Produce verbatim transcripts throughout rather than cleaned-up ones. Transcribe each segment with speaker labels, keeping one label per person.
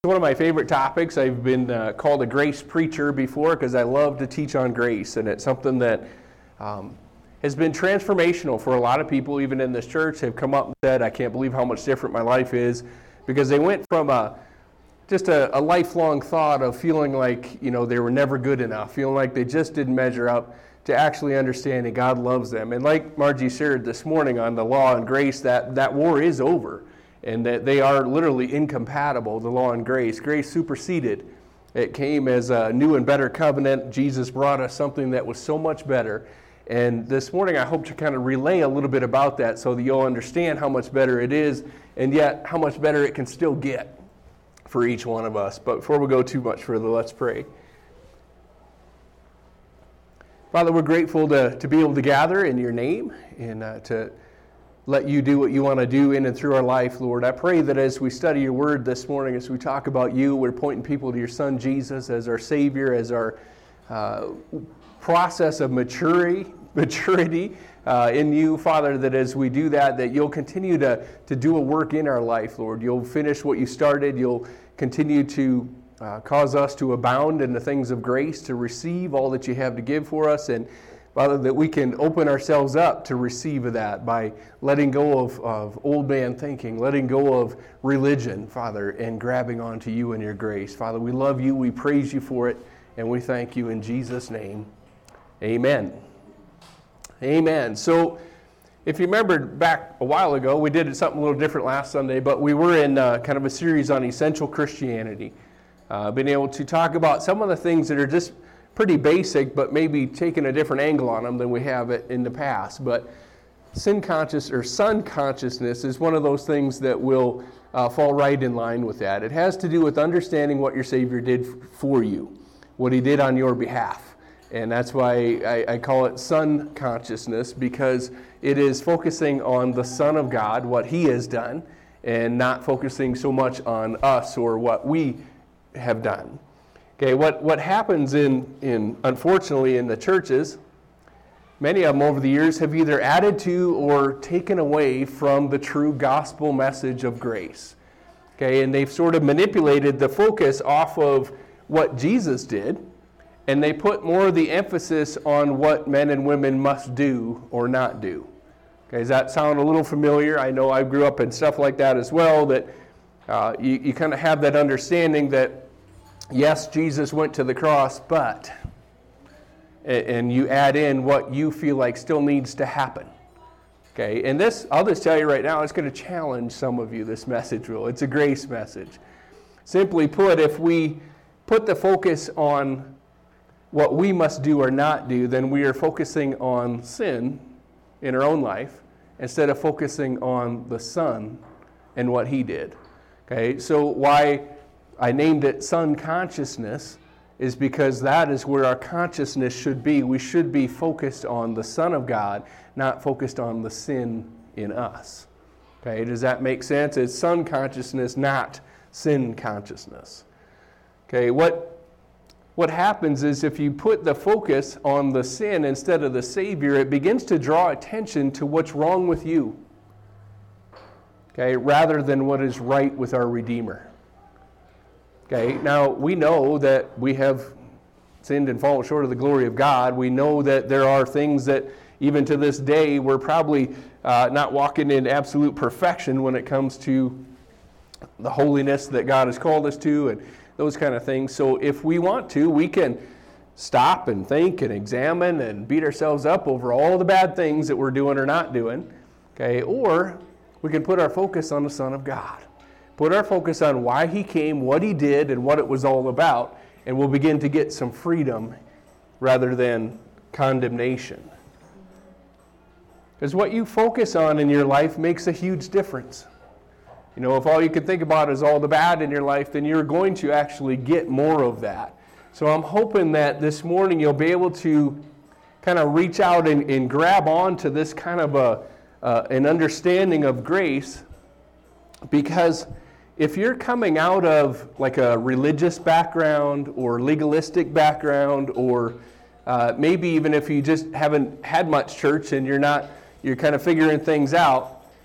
Speaker 1: One of my favorite topics. I've been uh, called a grace preacher before because I love to teach on grace, and it's something that um, has been transformational for a lot of people, even in this church, have come up and said, I can't believe how much different my life is, because they went from a just a, a lifelong thought of feeling like, you know, they were never good enough, feeling like they just didn't measure up, to actually understanding God loves them. And like Margie shared this morning on the law and grace, that, that war is over. And that they are literally incompatible, the law and grace. Grace superseded. It came as a new and better covenant. Jesus brought us something that was so much better. And this morning I hope to kind of relay a little bit about that so that you'll understand how much better it is, and yet how much better it can still get for each one of us. But before we go too much further, let's pray. Father, we're grateful to, to be able to gather in your name and uh, to let you do what you want to do in and through our life, Lord. I pray that as we study your word this morning, as we talk about you, we're pointing people to your son Jesus as our Savior, as our uh, process of maturity, maturity uh, in you, Father, that as we do that, that you'll continue to, to do a work in our life, Lord. You'll finish what you started. You'll continue to uh, cause us to abound in the things of grace, to receive all that you have to give for us, and Father, that we can open ourselves up to receive of that by letting go of, of old man thinking, letting go of religion, Father, and grabbing onto you and your grace. Father, we love you, we praise you for it, and we thank you in Jesus' name. Amen. Amen. So, if you remembered back a while ago, we did something a little different last Sunday, but we were in uh, kind of a series on essential Christianity. Uh, being able to talk about some of the things that are just pretty basic, but maybe taking a different angle on them than we have it in the past. But sin conscious or son consciousness is one of those things that will uh, fall right in line with that. It has to do with understanding what your Savior did f- for you, what he did on your behalf. And that's why I, I call it son consciousness, because it is focusing on the Son of God, what he has done, and not focusing so much on us or what we have done. Okay, what, what happens in, in, unfortunately, in the churches, many of them over the years have either added to or taken away from the true gospel message of grace. Okay, and they've sort of manipulated the focus off of what Jesus did, and they put more of the emphasis on what men and women must do or not do. Okay, does that sound a little familiar? I know I grew up in stuff like that as well, that uh, you, you kind of have that understanding that yes, Jesus went to the cross, but, and you add in what you feel like still needs to happen. Okay, and this, I'll just tell you right now, it's going to challenge some of you, this message will. It's a grace message. Simply put, if we put the focus on what we must do or not do, then we are focusing on sin in our own life instead of focusing on the Son and what he did. Okay, so why I named it son consciousness is because that is where our consciousness should be. We should be focused on the Son of God, not focused on the sin in us. Okay, does that make sense? It's son consciousness, not sin consciousness. Okay, what, what happens is if you put the focus on the sin instead of the Savior, it begins to draw attention to what's wrong with you. Okay, rather than what is right with our Redeemer. Okay, now we know that we have sinned and fallen short of the glory of God. We know that there are things that even to this day we're probably uh, not walking in absolute perfection when it comes to the holiness that God has called us to and those kind of things. So if we want to, we can stop and think and examine and beat ourselves up over all the bad things that we're doing or not doing. Okay, or we can put our focus on the Son of God. Put our focus on why he came, what he did, and what it was all about, and we'll begin to get some freedom rather than condemnation. Because what you focus on in your life makes a huge difference. You know, if all you can think about is all the bad in your life, then you're going to actually get more of that. So I'm hoping that this morning you'll be able to kind of reach out and, and grab on to this kind of a uh, an understanding of grace, because if you're coming out of like a religious background or legalistic background, or uh, maybe even if you just haven't had much church and you're not, you're kind of figuring things out,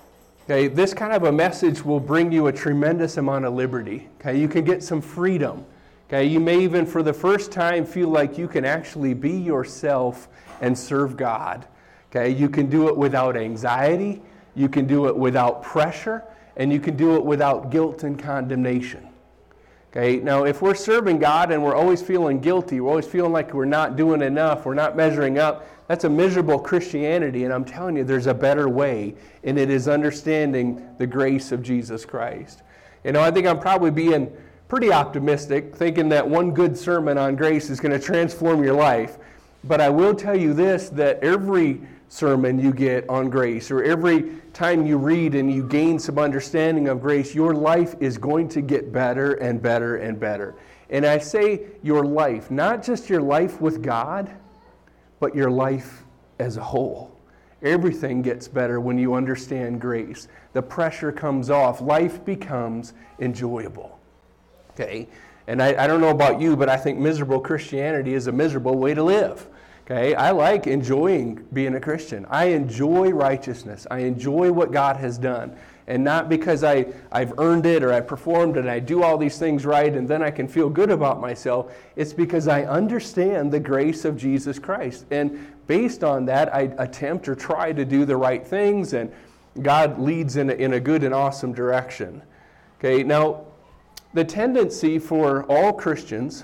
Speaker 1: Okay, this kind of a message will bring you a tremendous amount of liberty. Okay, you can get some freedom. Okay, you may even for the first time feel like you can actually be yourself and serve God. Okay, you can do it without anxiety, you can do it without pressure, and you can do it without guilt and condemnation. Okay, now if we're serving God and we're always feeling guilty, we're always feeling like we're not doing enough, we're not measuring up, that's a miserable Christianity, and I'm telling you there's a better way, and it is understanding the grace of Jesus Christ. You know, I think I'm probably being pretty optimistic, thinking that one good sermon on grace is going to transform your life, but I will tell you this, that every sermon you get on grace, or every time you read and you gain some understanding of grace, your life is going to get better and better and better. And I say your life, not just your life with God, but your life as a whole. Everything gets better when you understand grace. The pressure comes off. Life becomes enjoyable. Okay? And I, I don't know about you, but I think miserable Christianity is a miserable way to live. Okay, I like enjoying being a Christian. I enjoy righteousness. I enjoy what God has done. And not because I, I've earned it or I performed and I do all these things right and then I can feel good about myself. It's because I understand the grace of Jesus Christ. And based on that, I attempt or try to do the right things, and God leads in a, in a good and awesome direction. Okay, now, the tendency for all Christians,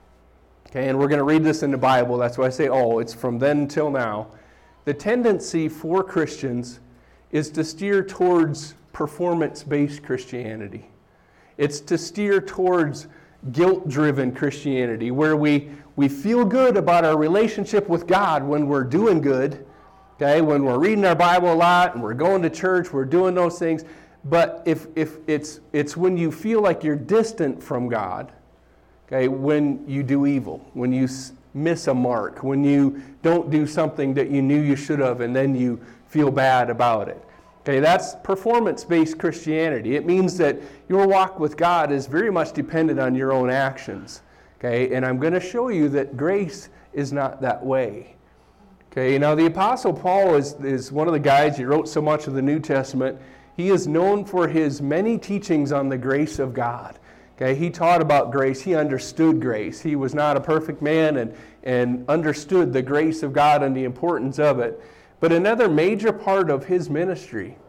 Speaker 1: okay, and we're going to read this in the Bible, that's why I say all, it's from then till now. The tendency for Christians is to steer towards performance-based Christianity. It's to steer towards guilt-driven Christianity, where we, we feel good about our relationship with God when we're doing good, okay, when we're reading our Bible a lot and we're going to church, we're doing those things. But if, if it's, it's when you feel like you're distant from God, okay, when you do evil, when you miss a mark, when you don't do something that you knew you should have and then you feel bad about it. Okay, that's performance-based Christianity. It means that your walk with God is very much dependent on your own actions. Okay, and I'm going to show you that grace is not that way. Okay, now the Apostle Paul is, is one of the guys, he wrote so much of the New Testament. He is known for his many teachings on the grace of God. Okay, he taught about grace. He understood grace. He was not a perfect man and, and understood the grace of God and the importance of it. But another major part of his ministry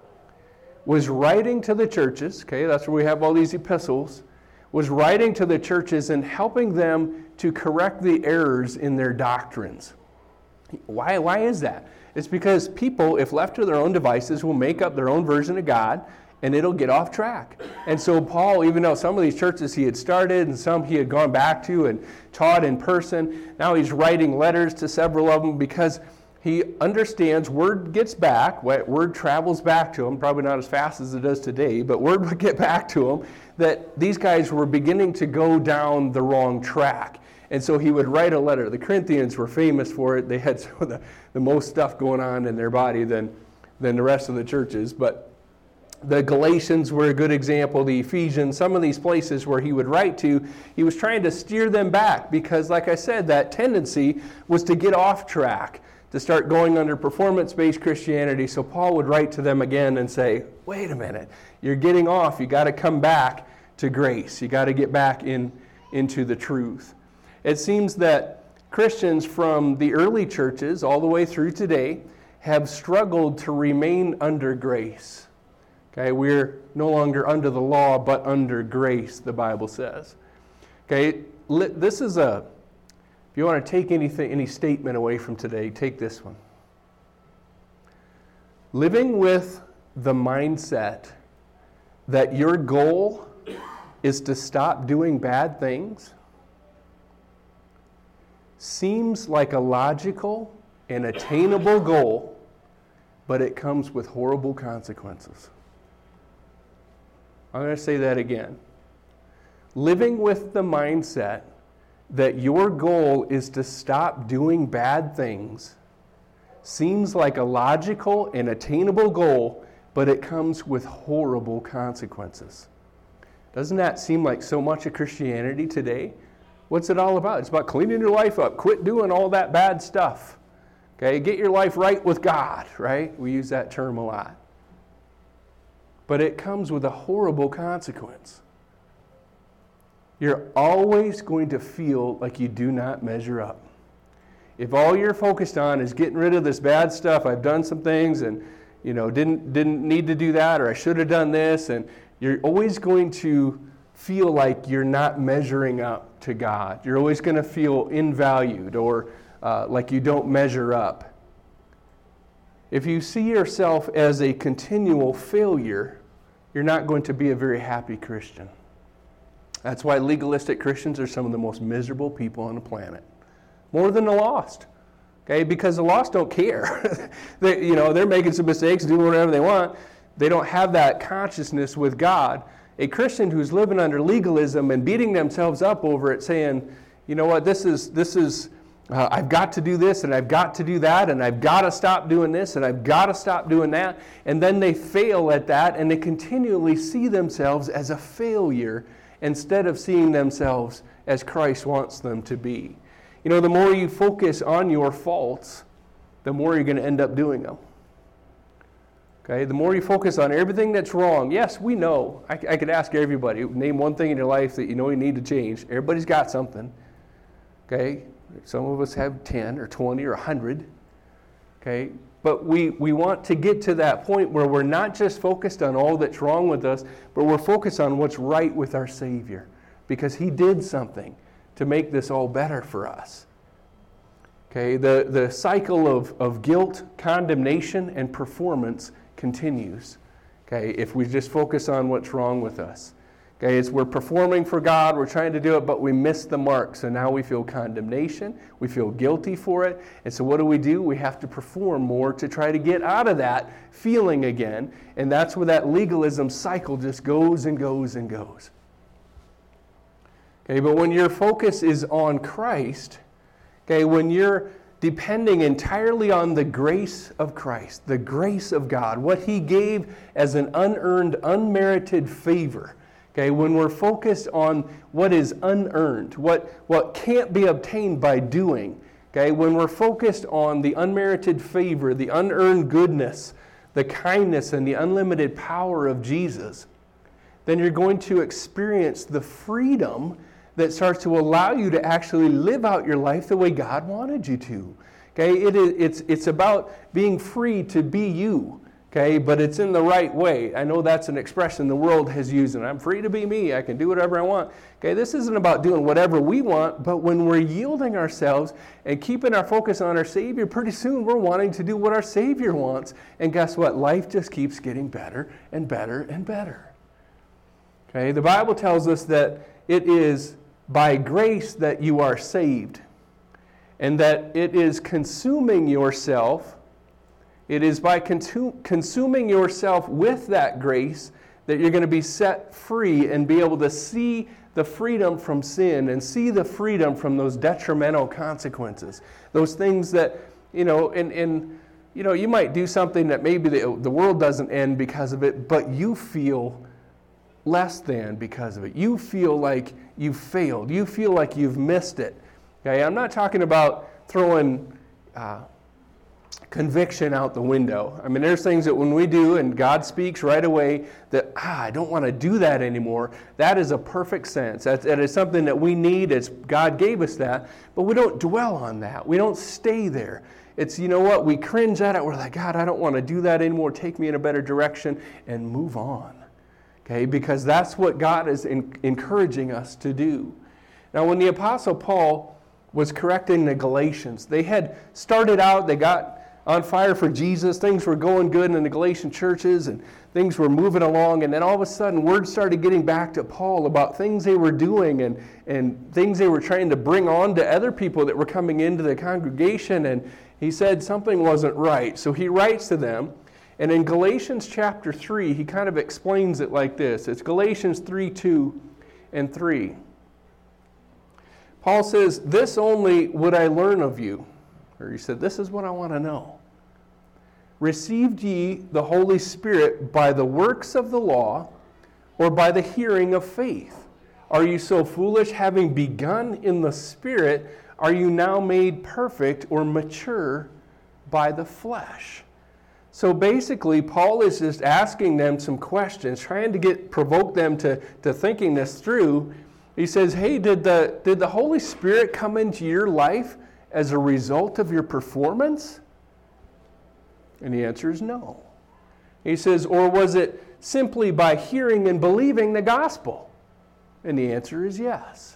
Speaker 1: was writing to the churches, okay, that's where we have all these epistles, was writing to the churches and helping them to correct the errors in their doctrines. Why, why is that? It's because people, if left to their own devices, will make up their own version of God, and it'll get off track. And so Paul, even though some of these churches he had started and some he had gone back to and taught in person, now he's writing letters to several of them because he understands word gets back, word travels back to him, probably not as fast as it does today, but word would get back to him that these guys were beginning to go down the wrong track. And so he would write a letter. The Corinthians were famous for it. They had some of the, the most stuff going on in their body than, than the rest of the churches. But the Galatians were a good example, the Ephesians, some of these places where he would write to, he was trying to steer them back because, like I said, that tendency was to get off track, to start going under performance-based Christianity. So Paul would write to them again and say, wait a minute, you're getting off. You got to come back to grace. You got to get back in into the truth. It seems that Christians from the early churches all the way through today have struggled to remain under grace. Okay, we're no longer under the law, but under grace, the Bible says. Okay, this is a, if you want to take anything, any statement away from today, take this one. Living with the mindset that your goal is to stop doing bad things seems like a logical and attainable goal, but it comes with horrible consequences. I'm going to say that again. Living with the mindset that your goal is to stop doing bad things seems like a logical and attainable goal, but it comes with horrible consequences. Doesn't that seem like so much of Christianity today? What's it all about? It's about cleaning your life up. Quit doing all that bad stuff. Okay, get your life right with God, right? We use that term a lot. but it comes with a horrible consequence. You're always going to feel like you do not measure up. If all you're focused on is getting rid of this bad stuff, I've done some things and you know didn't didn't need to do that, or I should have done this, and you're always going to feel like you're not measuring up to God. You're always going to feel invalued or uh, like you don't measure up. If you see yourself as a continual failure, you're not going to be a very happy Christian. That's why legalistic Christians are some of the most miserable people on the planet. More than the lost. Okay? Because the lost don't care. they, you know, they're making some mistakes, doing whatever they want. They don't have that consciousness with God. A Christian who's living under legalism and beating themselves up over it, saying, you know what, this is, this is, uh, I've got to do this, and I've got to do that, and I've got to stop doing this, and I've got to stop doing that. And then they fail at that, and they continually see themselves as a failure instead of seeing themselves as Christ wants them to be. You know, the more you focus on your faults, the more you're going to end up doing them. Okay, the more you focus on everything that's wrong, yes, we know. I, I could ask everybody, name one thing in your life that you know you need to change. Everybody's got something. Okay, some of us have ten or twenty or one hundred. Okay, but we, we want to get to that point where we're not just focused on all that's wrong with us, but we're focused on what's right with our Savior, because He did something to make this all better for us. Okay, the, the cycle of, of guilt, condemnation, and performance continues. Okay, if we just focus on what's wrong with us. Okay, it's we're performing for God, we're trying to do it, but we miss the mark. So now we feel condemnation, we feel guilty for it. And so what do we do? We have to perform more to try to get out of that feeling again. And that's where that legalism cycle just goes and goes and goes. Okay, but when your focus is on Christ, okay, when you're depending entirely on the grace of Christ, the grace of God, what He gave as an unearned, unmerited favor. Okay, when we're focused on what is unearned, what, what can't be obtained by doing, okay, when we're focused on the unmerited favor, the unearned goodness, the kindness, and the unlimited power of Jesus, then you're going to experience the freedom that starts to allow you to actually live out your life the way God wanted you to. Okay, it is, it's, it's about being free to be you, okay, but it's in the right way. I know that's an expression the world has used, and I'm free to be me, I can do whatever I want. Okay, this isn't about doing whatever we want, but when we're yielding ourselves and keeping our focus on our Savior, pretty soon we're wanting to do what our Savior wants, and guess what? Life just keeps getting better and better and better. Okay, the Bible tells us that it is by grace that you are saved, and that it is consuming yourself, it is by consu- consuming yourself with that grace that you're going to be set free and be able to see the freedom from sin and see the freedom from those detrimental consequences. Those things that, you know, and, and you know, you might do something that maybe the, the world doesn't end because of it, but you feel less than because of it. You feel like you've failed. You feel like you've missed it. Okay, I'm not talking about throwing uh, conviction out the window. I mean, there's things that when we do and God speaks right away that, ah, I don't want to do that anymore. That is a perfect sense. That, that is something that we need. It's, God gave us that, but we don't dwell on that. We don't stay there. It's, you know what, we cringe at it. We're like, God, I don't want to do that anymore. Take me in a better direction and move on. Okay, because that's what God is in, encouraging us to do. Now, when the Apostle Paul was correcting the Galatians, they had started out, they got on fire for Jesus, things were going good in the Galatian churches, and things were moving along, and then all of a sudden, word started getting back to Paul about things they were doing and, and things they were trying to bring on to other people that were coming into the congregation, and he said something wasn't right. So he writes to them, and in Galatians chapter three, he kind of explains it like this. It's Galatians three, two and three. Paul says, "This only would I learn of you." Or he said, "This is what I want to know. Received ye the Holy Spirit by the works of the law, or by the hearing of faith? Are you so foolish, having begun in the Spirit, are you now made perfect or mature by the flesh?" So basically, Paul is just asking them some questions, trying to get provoke them to, to thinking this through. He says, hey, did the, did the Holy Spirit come into your life as a result of your performance? And the answer is no. He says, or was it simply by hearing and believing the gospel? And the answer is yes.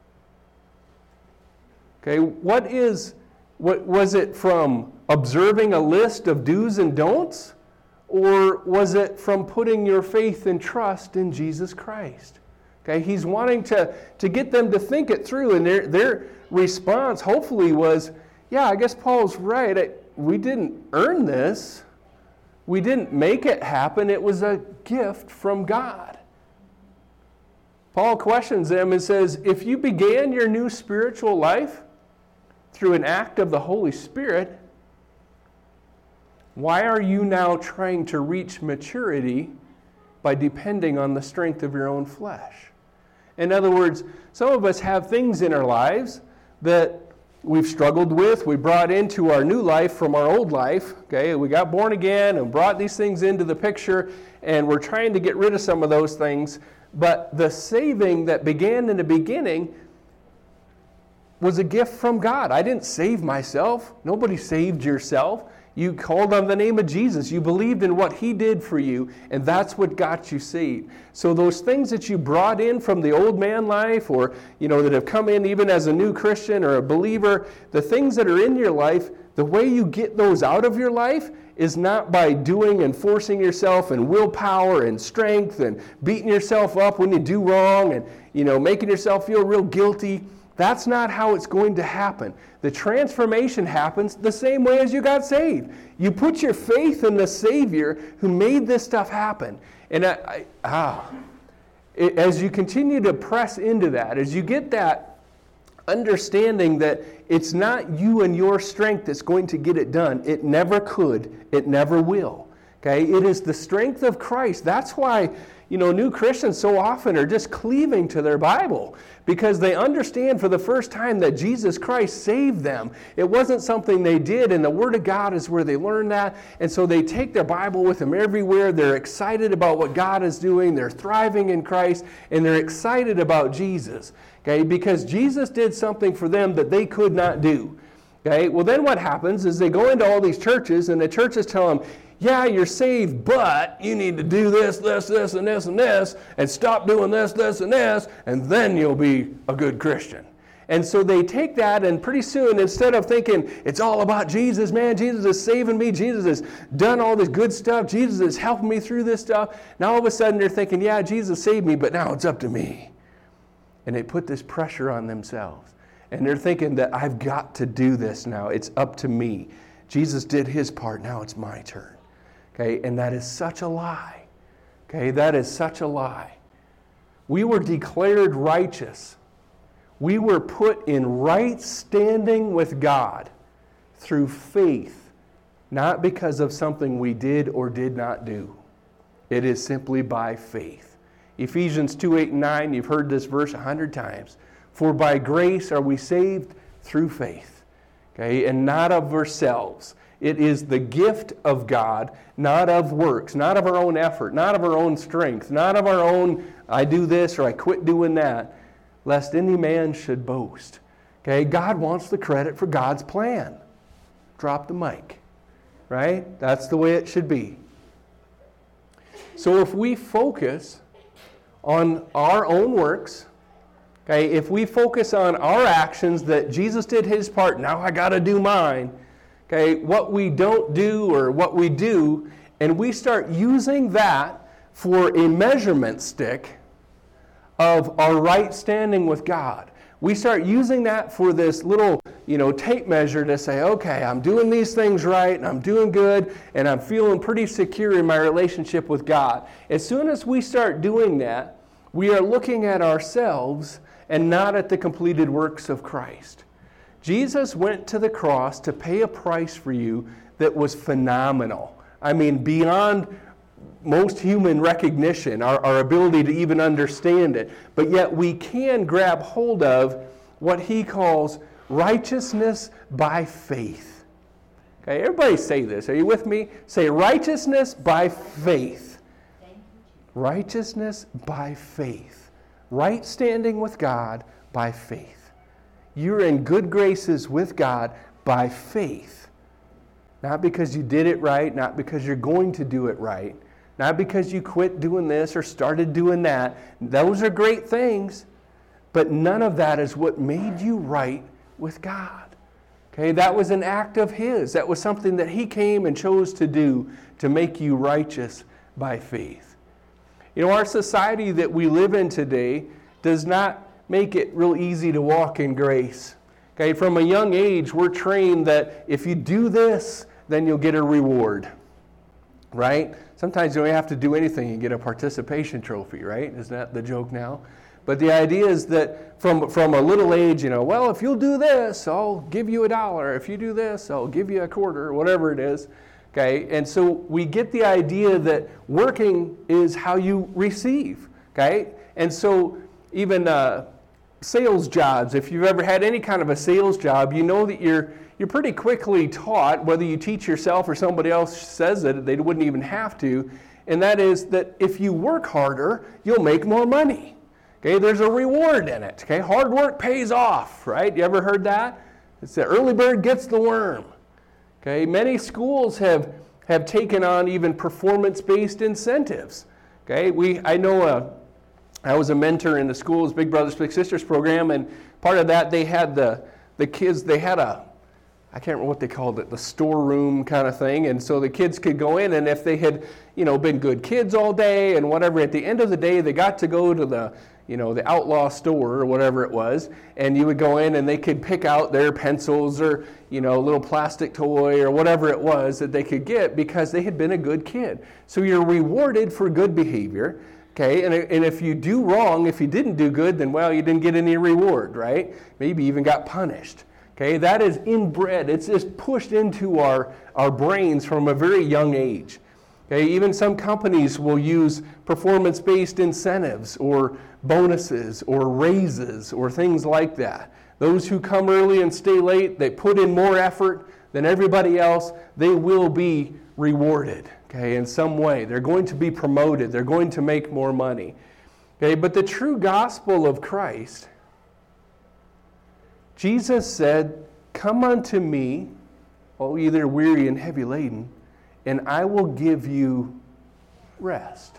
Speaker 1: Okay, what is, what was it from observing a list of do's and don'ts? Or was it from putting your faith and trust in Jesus Christ? Okay, he's wanting to, to get them to think it through, and their, their response hopefully was, yeah, I guess Paul's right. I, we didn't earn this. We didn't make it happen. It was a gift from God. Paul questions them and says, if you began your new spiritual life through an act of the Holy Spirit, why are you now trying to reach maturity by depending on the strength of your own flesh? In other words, some of us have things in our lives that we've struggled with, we brought into our new life from our old life. Okay, we got born again and brought these things into the picture, and we're trying to get rid of some of those things. But the saving that began in the beginning was a gift from God. I didn't save myself. Nobody saved yourself. You called on the name of Jesus. You believed in what He did for you, and that's what got you saved. So those things that you brought in from the old man life, or you know that have come in even as a new Christian or a believer, the things that are in your life, the way you get those out of your life is not by doing and forcing yourself and willpower and strength and beating yourself up when you do wrong and you know making yourself feel real guilty. That's not how it's going to happen. The transformation happens the same way as you got saved. You put your faith in the Savior who made this stuff happen. And I, I, ah, it, as you continue to press into that, as you get that understanding that it's not you and your strength that's going to get it done. It never could. It never will. Okay? It is the strength of Christ. That's why, you know, new Christians so often are just cleaving to their Bible, because they understand for the first time that Jesus Christ saved them. It wasn't something they did, and the Word of God is where they learn that. And so they take their Bible with them everywhere. They're excited about what God is doing. They're thriving in Christ, and they're excited about Jesus. Okay, because Jesus did something for them that they could not do. Okay, well then what happens is they go into all these churches, and the churches tell them, yeah, you're saved, but you need to do this, this, this, and this, and this, and stop doing this, this, and this, and then you'll be a good Christian. And so they take that, and pretty soon, instead of thinking, it's all about Jesus, man, Jesus is saving me, Jesus has done all this good stuff, Jesus is helping me through this stuff, now all of a sudden they're thinking, yeah, Jesus saved me, but now it's up to me. And they put this pressure on themselves. And they're thinking that I've got to do this now, it's up to me. Jesus did His part, now it's my turn. Okay, and that is such a lie. Okay, that is such a lie. We were declared righteous. We were put in right standing with God through faith, not because of something we did or did not do. It is simply by faith. Ephesians two, eight, and nine, you've heard this verse a hundred times. For by grace are we saved through faith, okay, and not of ourselves. It is the gift of God, not of works, not of our own effort, not of our own strength, not of our own, I do this or I quit doing that, lest any man should boast. Okay, God wants the credit for God's plan. Drop the mic, right? That's the way it should be. So if we focus on our own works, okay, if we focus on our actions that Jesus did His part, now I got to do mine, okay, what we don't do or what we do, and we start using that for a measurement stick of our right standing with God. We start using that for this little, you know, tape measure to say, okay, I'm doing these things right, and I'm doing good, and I'm feeling pretty secure in my relationship with God. As soon as we start doing that, we are looking at ourselves and not at the completed works of Christ. Jesus went to the cross to pay a price for you that was phenomenal. I mean, beyond most human recognition, our, our ability to even understand it. But yet we can grab hold of what He calls righteousness by faith. Okay, everybody say this. Are you with me? Say righteousness by faith. Righteousness by faith. Right standing with God by faith. You're in good graces with God by faith. Not because you did it right, not because you're going to do it right, not because you quit doing this or started doing that. Those are great things, but none of that is what made you right with God. Okay, that was an act of His. That was something that He came and chose to do to make you righteous by faith. You know, our society that we live in today does not make it real easy to walk in grace. Okay, from a young age, we're trained that if you do this, then you'll get a reward. Right? Sometimes you don't have to do anything and get a participation trophy, right? Isn't that the joke now? But the idea is that from, from a little age, you know, well, if you'll do this, I'll give you a dollar. If you do this, I'll give you a quarter, or whatever it is. Okay? And so we get the idea that working is how you receive. Okay? And so even uh, sales jobs, if you've ever had any kind of a sales job, you know that you're you're pretty quickly taught, whether you teach yourself or somebody else says it, they wouldn't even have to, and that is that if you work harder, you'll make more money. Okay, there's a reward in it. Okay, hard work pays off, right? You ever heard that? It's the early bird gets the worm. Okay, many schools have have taken on even performance-based incentives. Okay, we I know uh, I was a mentor in the school's Big Brothers Big Sisters program, and part of that they had the the kids they had a I can't remember what they called it, the storeroom kind of thing. And so the kids could go in, and if they had, you know, been good kids all day and whatever, at the end of the day, they got to go to the, you know, the outlaw store or whatever it was, and you would go in and they could pick out their pencils or, you know, a little plastic toy or whatever it was that they could get because they had been a good kid. So you're rewarded for good behavior. Okay, and, and if you do wrong, if you didn't do good, then, well, you didn't get any reward, right? Maybe even got punished. Okay, that is inbred. It's just pushed into our, our brains from a very young age. Okay, even some companies will use performance-based incentives or bonuses or raises or things like that. Those who come early and stay late, they put in more effort than everybody else, they will be rewarded, okay, in some way. They're going to be promoted. They're going to make more money. Okay, but the true gospel of Christ, Jesus said, "Come unto me, all ye that are weary and heavy laden, and I will give you rest."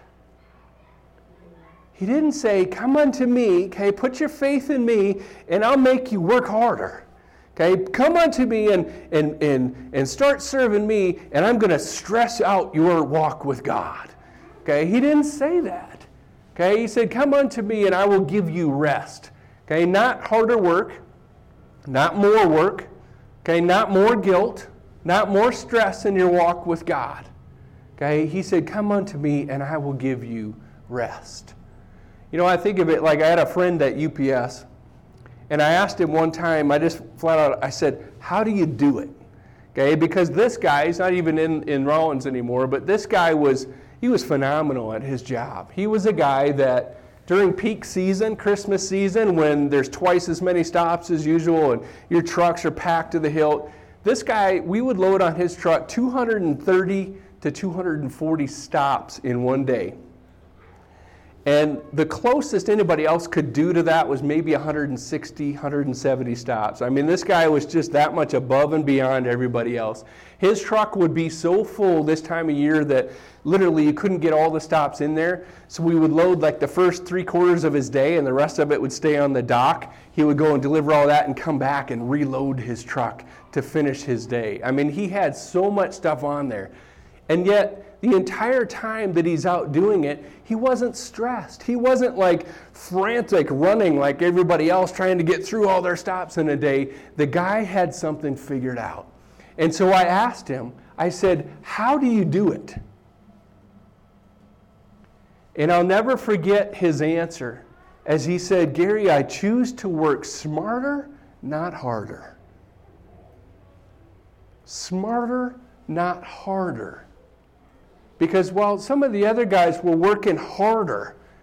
Speaker 1: He didn't say, "Come unto me, okay, put your faith in me, and I'll make you work harder." Okay, come unto me and, and, and, and start serving me, and I'm going to stress out your walk with God. Okay, he didn't say that. Okay, he said, "Come unto me, and I will give you rest." Okay, not harder work. Not more work, okay, not more guilt, not more stress in your walk with God. Okay, he said, "Come unto me and I will give you rest." You know, I think of it like I had a friend at U P S, and I asked him one time, I just flat out, I said, "How do you do it?" Okay, because this guy, he's not even in, in Rollins anymore, but this guy was, he was phenomenal at his job. He was a guy that during peak season, Christmas season, when there's twice as many stops as usual and your trucks are packed to the hilt, this guy, we would load on his truck two hundred thirty to two hundred forty stops in one day. And the closest anybody else could do to that was maybe one hundred sixty, one hundred seventy stops. I mean, this guy was just that much above and beyond everybody else. His truck would be so full this time of year that literally you couldn't get all the stops in there. So we would load like the first three quarters of his day and the rest of it would stay on the dock. He would go and deliver all that and come back and reload his truck to finish his day. I mean, he had so much stuff on there. And yet, the entire time that he's out doing it, he wasn't stressed. He wasn't like frantic running like everybody else trying to get through all their stops in a day. The guy had something figured out. And so I asked him, I said, "How do you do it?" And I'll never forget his answer as he said, "Gary, I choose to work smarter, not harder." Smarter, not harder. Because while some of the other guys were working harder,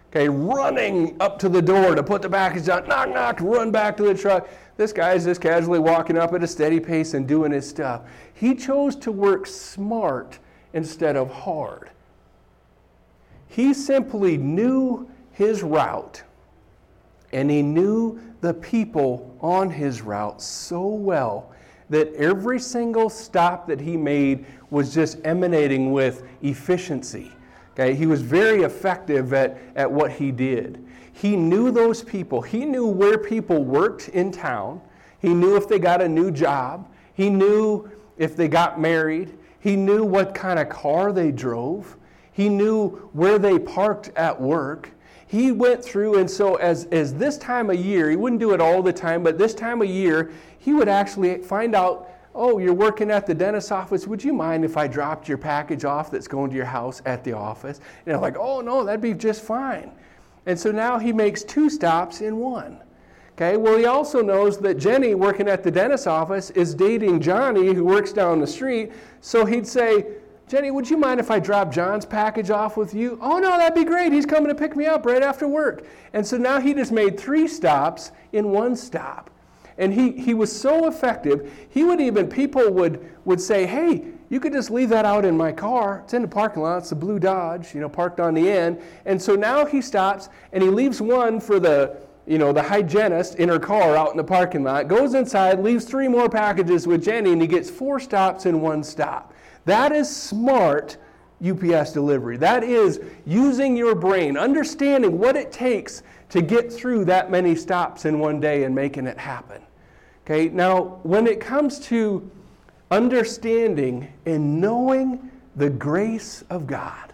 Speaker 1: Okay, running up to the door to put the package down, knock, knock, run back to the truck. This guy's just casually walking up at a steady pace and doing his stuff. He chose to work smart instead of hard. He simply knew his route, and he knew the people on his route so well that every single stop that he made was just emanating with efficiency. Okay, he was very effective at, at what he did. He knew those people. He knew where people worked in town. He knew if they got a new job. He knew if they got married. He knew what kind of car they drove. He knew where they parked at work. He went through, and so as, as this time of year, he wouldn't do it all the time, but this time of year, he would actually find out, oh, you're working at the dentist's office. Would you mind if I dropped your package off that's going to your house at the office? And they're like, oh, no, that'd be just fine. And so now he makes two stops in one. Okay, well, he also knows that Jenny, working at the dentist's office, is dating Johnny, who works down the street. So he'd say, Jenny, would you mind if I drop John's package off with you? Oh, no, that'd be great. He's coming to pick me up right after work. And so now he just made three stops in one stop. And he, he was so effective, he would even, people would, would say, hey, you could just leave that out in my car. It's in the parking lot. It's a blue Dodge, you know, parked on the end. And so now he stops, and he leaves one for the, you know, the hygienist in her car out in the parking lot, goes inside, leaves three more packages with Jenny, and he gets four stops in one stop. That is smart U P S delivery. That is using your brain, understanding what it takes to get through that many stops in one day and making it happen. Okay, now when it comes to understanding and knowing the grace of God,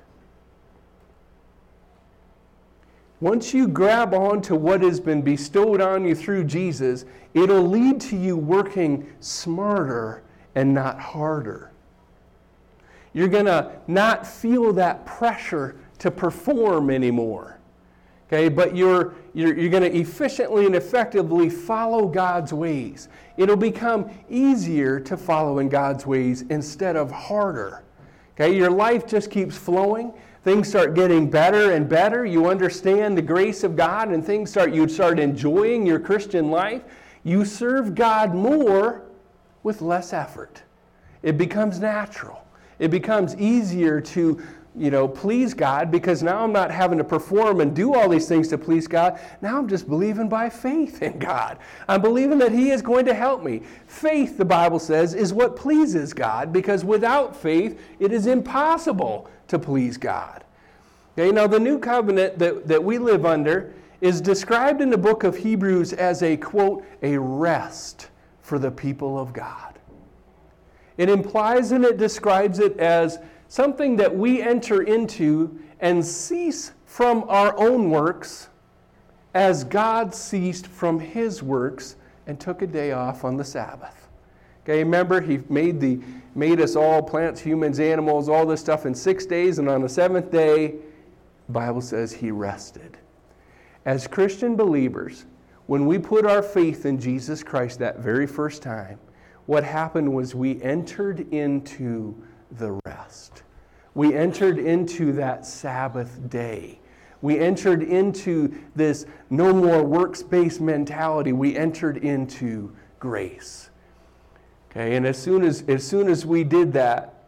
Speaker 1: once you grab on to what has been bestowed on you through Jesus, it'll lead to you working smarter and not harder. You're going to not feel that pressure to perform anymore. Okay, but you're, you're, you're going to efficiently and effectively follow God's ways. It'll become easier to follow in God's ways instead of harder. Okay, your life just keeps flowing. Things start getting better and better. You understand the grace of God, and things start, you start enjoying your Christian life. You serve God more with less effort. It becomes natural. It becomes easier to, you know, please God, because now I'm not having to perform and do all these things to please God. Now I'm just believing by faith in God. I'm believing that He is going to help me. Faith, the Bible says, is what pleases God, because without faith, it is impossible to please God. Okay, now the new covenant that, that we live under is described in the book of Hebrews as a, quote, a rest for the people of God. It implies and it describes it as something that we enter into and cease from our own works as God ceased from His works and took a day off on the Sabbath. Okay, remember, He made the made us all, plants, humans, animals, all this stuff in six days, and on the seventh day, the Bible says He rested. As Christian believers, when we put our faith in Jesus Christ that very first time, what happened was we entered into the rest. We entered into that Sabbath day. We entered into this no more works-based mentality. We entered into grace. Okay, and as soon as as soon as we did that,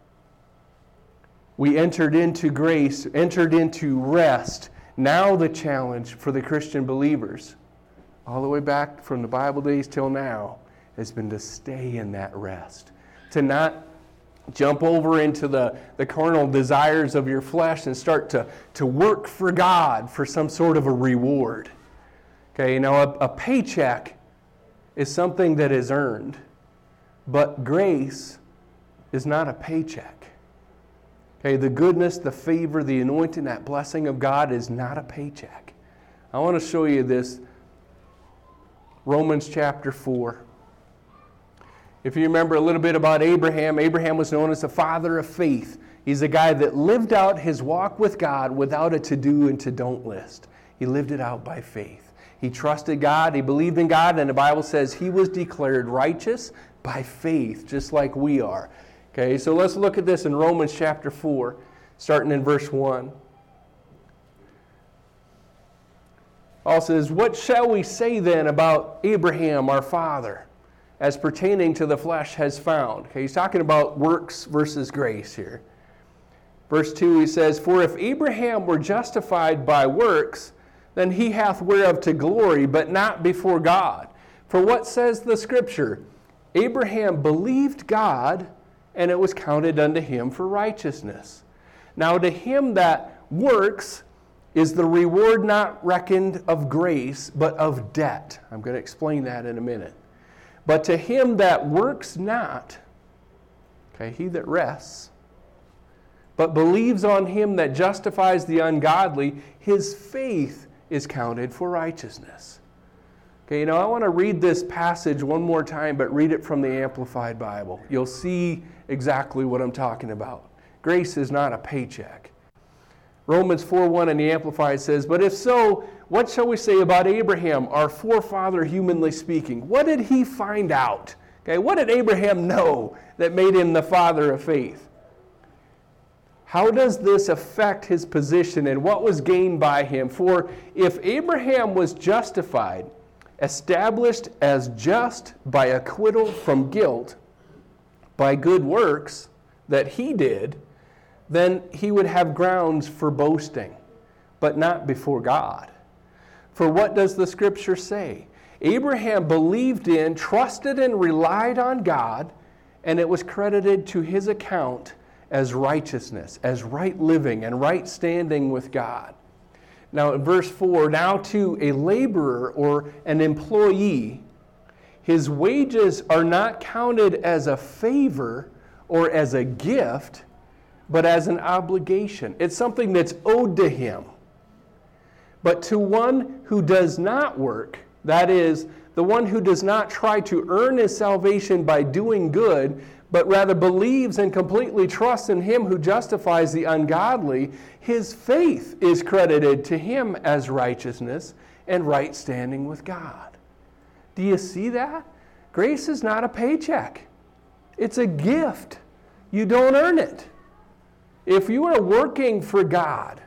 Speaker 1: we entered into grace, entered into rest. Now the challenge for the Christian believers, all the way back from the Bible days till now, has been to stay in that rest. To not jump over into the, the carnal desires of your flesh and start to, to work for God for some sort of a reward. Okay, now a, a paycheck is something that is earned, but grace is not a paycheck. Okay, the goodness, the favor, the anointing, that blessing of God is not a paycheck. I want to show you this. Romans chapter four. If you remember a little bit about Abraham, Abraham was known as the father of faith. He's a guy that lived out his walk with God without a to-do and to-don't list. He lived it out by faith. He trusted God, he believed in God, and the Bible says he was declared righteous by faith, just like we are. Okay, so let's look at this in Romans chapter four, starting in verse one. Paul says, what shall we say then about Abraham, our father, as pertaining to the flesh has found? Okay, he's talking about works versus grace here. Verse two, he says, for if Abraham were justified by works, then he hath whereof to glory, but not before God. For what says the Scripture? Abraham believed God, and it was counted unto him for righteousness. Now to him that works is the reward not reckoned of grace, but of debt. I'm going to explain that in a minute. But to him that works not, okay, he that rests, but believes on him that justifies the ungodly, his faith is counted for righteousness. Okay, now I want to read this passage one more time, but read it from the Amplified Bible. You'll see exactly what I'm talking about. Grace is not a paycheck. Romans four one in the Amplified says, but if so, what shall we say about Abraham, our forefather, humanly speaking? What did he find out? Okay, what did Abraham know that made him the father of faith? How does this affect his position, and what was gained by him? For if Abraham was justified, established as just by acquittal from guilt, by good works that he did, then he would have grounds for boasting, but not before God. For what does the Scripture say? Abraham believed in, trusted and relied on God, and it was credited to his account as righteousness, as right living and right standing with God. Now in verse four, now to a laborer or an employee, his wages are not counted as a favor or as a gift, but as an obligation. It's something that's owed to him. But to one who does not work, that is, the one who does not try to earn his salvation by doing good, but rather believes and completely trusts in him who justifies the ungodly, his faith is credited to him as righteousness and right standing with God. Do you see that? Grace is not a paycheck. It's a gift. You don't earn it. If you are working for God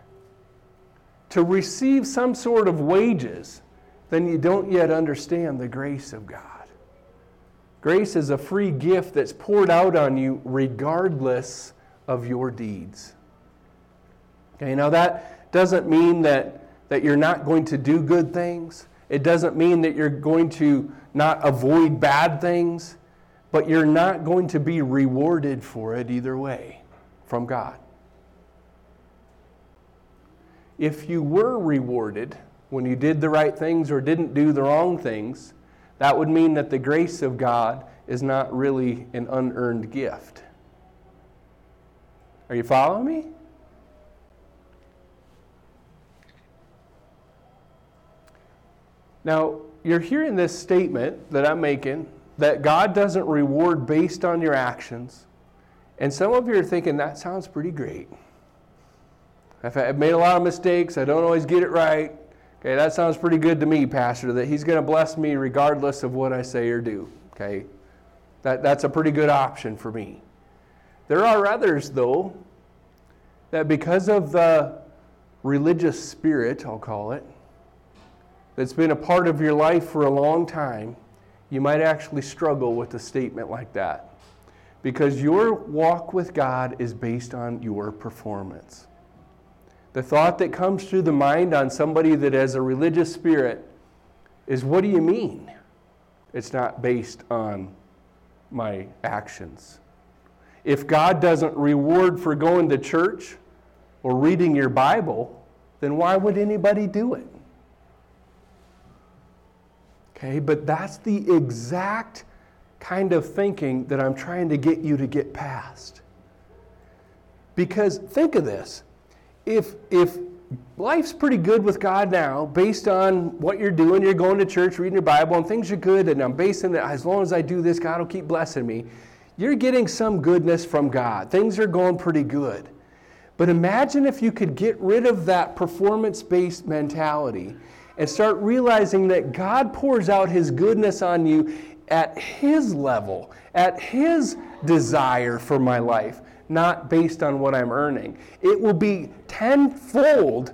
Speaker 1: to receive some sort of wages, then you don't yet understand the grace of God. Grace is a free gift that's poured out on you regardless of your deeds. Okay, now that doesn't mean that, that you're not going to do good things. It doesn't mean that you're going to not avoid bad things, but you're not going to be rewarded for it either way from God. If you were rewarded when you did the right things or didn't do the wrong things, that would mean that the grace of God is not really an unearned gift. Are you following me? Now, you're hearing this statement that I'm making, that God doesn't reward based on your actions. And some of you are thinking, that sounds pretty great. I've made a lot of mistakes. I don't always get it right. Okay, that sounds pretty good to me, Pastor, that he's going to bless me regardless of what I say or do. Okay, that, that's a pretty good option for me. There are others, though, that because of the religious spirit, I'll call it, that's been a part of your life for a long time, you might actually struggle with a statement like that. Because your walk with God is based on your performance. The thought that comes through the mind on somebody that has a religious spirit is, what do you mean? It's not based on my actions. If God doesn't reward for going to church or reading your Bible, then why would anybody do it? Okay, but that's the exact kind of thinking that I'm trying to get you to get past. Because think of this. If if life's pretty good with God now, based on what you're doing, you're going to church, reading your Bible, and things are good, and I'm basing that as long as I do this, God will keep blessing me. You're getting some goodness from God. Things are going pretty good. But imagine if you could get rid of that performance-based mentality and start realizing that God pours out His goodness on you at His level, at His desire for my life, not based on what I'm earning. It will be tenfold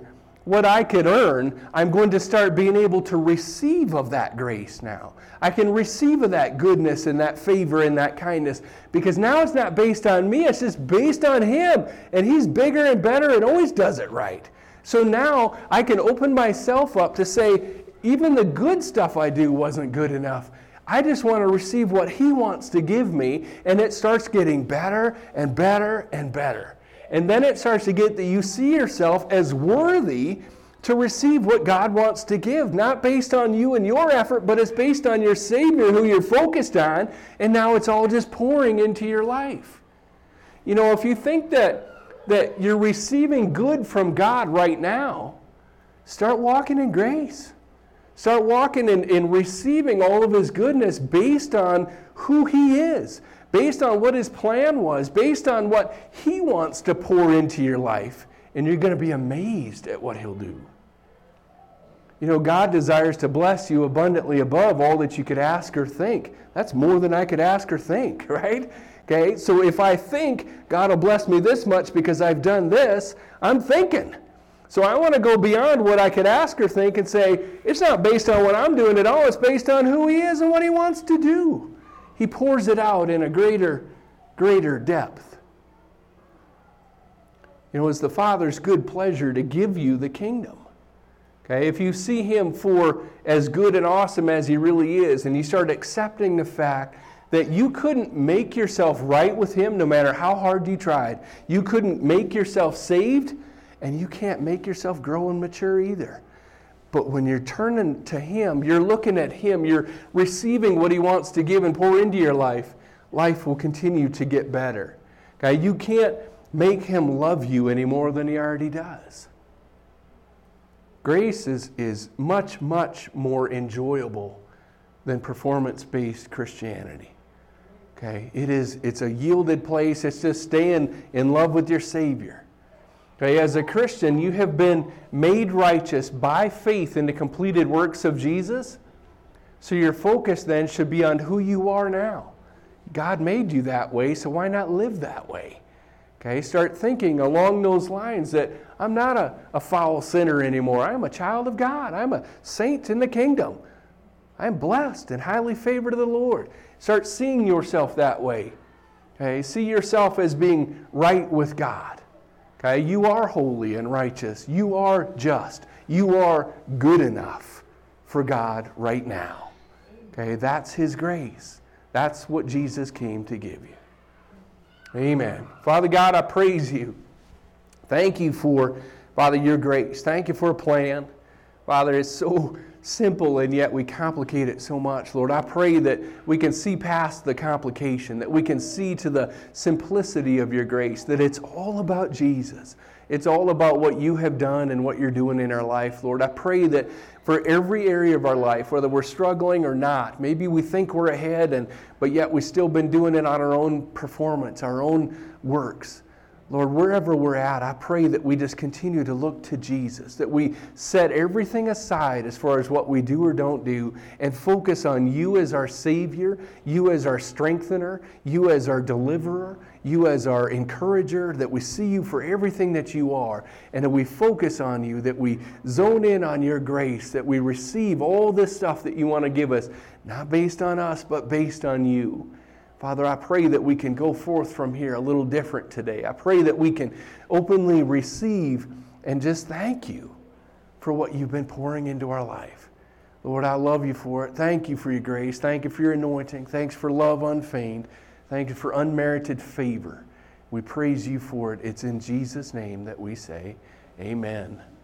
Speaker 1: what I could earn. I'm going to start being able to receive of that grace now. I can receive of that goodness and that favor and that kindness, because now it's not based on me, it's just based on Him. And He's bigger and better and always does it right. So now I can open myself up to say, even the good stuff I do wasn't good enough. I just want to receive what He wants to give me, and it starts getting better and better and better. And then it starts to get that you see yourself as worthy to receive what God wants to give, not based on you and your effort, but it's based on your Savior who you're focused on, and now it's all just pouring into your life. You know, if you think that, that you're receiving good from God right now, start walking in grace. Start walking in, in receiving all of His goodness based on who He is, based on what His plan was, based on what He wants to pour into your life. And you're going to be amazed at what He'll do. You know, God desires to bless you abundantly above all that you could ask or think. That's more than I could ask or think, right? Okay, so if I think God will bless me this much because I've done this, I'm thinking. So I want to go beyond what I could ask or think and say, it's not based on what I'm doing at all, it's based on who He is and what He wants to do. He pours it out in a greater, greater depth. You know, it's the Father's good pleasure to give you the kingdom. Okay, if you see Him for as good and awesome as He really is, and you start accepting the fact that you couldn't make yourself right with Him no matter how hard you tried. You couldn't make yourself saved, and you can't make yourself grow and mature either. But when you're turning to Him, you're looking at Him, you're receiving what He wants to give and pour into your life, life will continue to get better. Okay, you can't make Him love you any more than He already does. Grace is, is much, much more enjoyable than performance-based Christianity. Okay, it is, it's a yielded place. It's just staying in love with your Savior. Okay, as a Christian, you have been made righteous by faith in the completed works of Jesus. So your focus then should be on who you are now. God made you that way, so why not live that way? Okay, start thinking along those lines that I'm not a, a foul sinner anymore. I'm a child of God. I'm a saint in the kingdom. I'm blessed and highly favored of the Lord. Start seeing yourself that way. Okay, see yourself as being right with God. Okay, you are holy and righteous. You are just. You are good enough for God right now. Okay, that's His grace. That's what Jesus came to give you. Amen. Father God, I praise You. Thank You for, Father, Your grace. Thank You for a plan. Father, it's so simple and yet we complicate it so much. Lord, I pray that we can see past the complication, that we can see to the simplicity of Your grace, that it's all about Jesus. It's all about what You have done and what You're doing in our life, Lord. I pray that for every area of our life, whether we're struggling or not, maybe we think we're ahead, and but yet we've still been doing it on our own performance, our own works. Lord, wherever we're at, I pray that we just continue to look to Jesus, that we set everything aside as far as what we do or don't do and focus on You as our Savior, You as our strengthener, You as our deliverer, You as our encourager, that we see You for everything that You are, and that we focus on You, that we zone in on Your grace, that we receive all this stuff that You want to give us, not based on us, but based on You. Father, I pray that we can go forth from here a little different today. I pray that we can openly receive and just thank You for what You've been pouring into our life. Lord, I love You for it. Thank You for Your grace. Thank You for Your anointing. Thanks for love unfeigned. Thank You for unmerited favor. We praise You for it. It's in Jesus' name that we say amen.